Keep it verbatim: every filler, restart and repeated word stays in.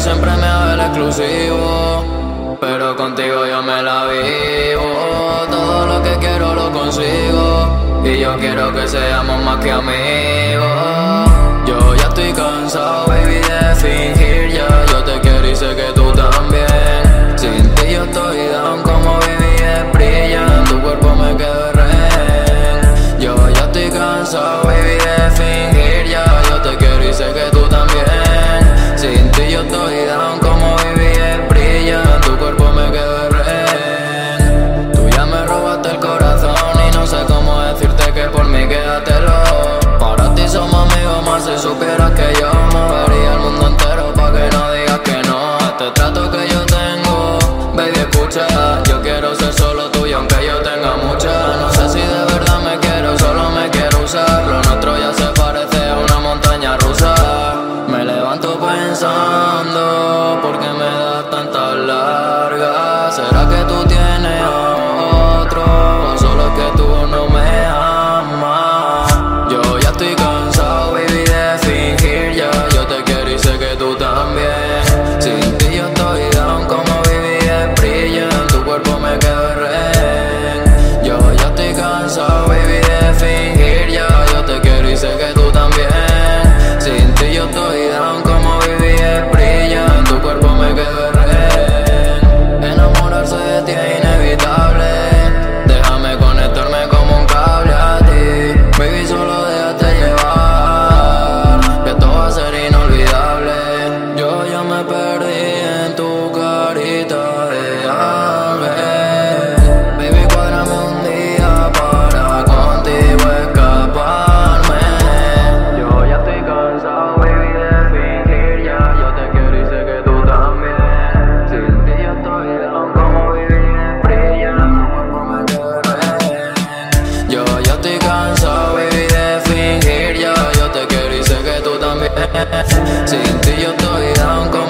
siempre me hago el exclusivo, pero contigo yo me la vivo. Todo lo que quiero lo consigo, y yo quiero que seamos más que amigos. Yo ya estoy cansado, baby, de fingir. Ya yo te quiero y sé que tú también. Sin ti yo estoy down, como viví es brilla. En tu cuerpo me quedo rehén. Yo ya estoy cansado, baby, de fingir. Ya yo te quiero y sé que tú también. Sin ti yo estoy down, como viví es brilla. En tu cuerpo me quedo rehén. Tú ya me robaste el corazón y no sé cómo decirte que por mí quédatelo. Para ti somos amigos más, si supieras que yo movería el mundo entero pa' que no digas que no. Este trato que yo tengo, baby, escucha. Yo quiero ser solo tuyo aunque yo tenga muchas. No sé si de verdad me quiero, solo me quiero usar. Lo nuestro ya se parece a una montaña rusa. Me levanto pensando, ¿por qué me das tantas largas? ¿Será que tú tienes a otro? ¿O solo es que tú no me amas? Yo ya estoy cansado, baby, de fingir. Ya yo te quiero y sé que tú también. Sin ti yo estoy down, como viví es brilla. En tu cuerpo me quedo rehén. Yo ya estoy cansado, baby, de fingir. Ya yo te quiero y sé que tú también. Sin ti yo estoy down, como viví es brilla. En tu cuerpo me quedo rehén. Enamorarse de ti es inevitable. Déjame conectarme como un cable a ti. Baby, solo déjate llevar, que esto va a ser inolvidable. Yo ya me perdí en tu carita de ángel. Baby, cuádrame un día para contigo escaparme. Yo ya estoy cansado, baby, de fingir. Ya yo te quiero y sé que tú también. Sin ti yo estoy down, como viví en brilla. En tu cuerpo me quedo rehén. Yo ya estoy cansado, baby, de fingir. Ya yo te quiero y sé que tú también. Sin ti yo estoy down, como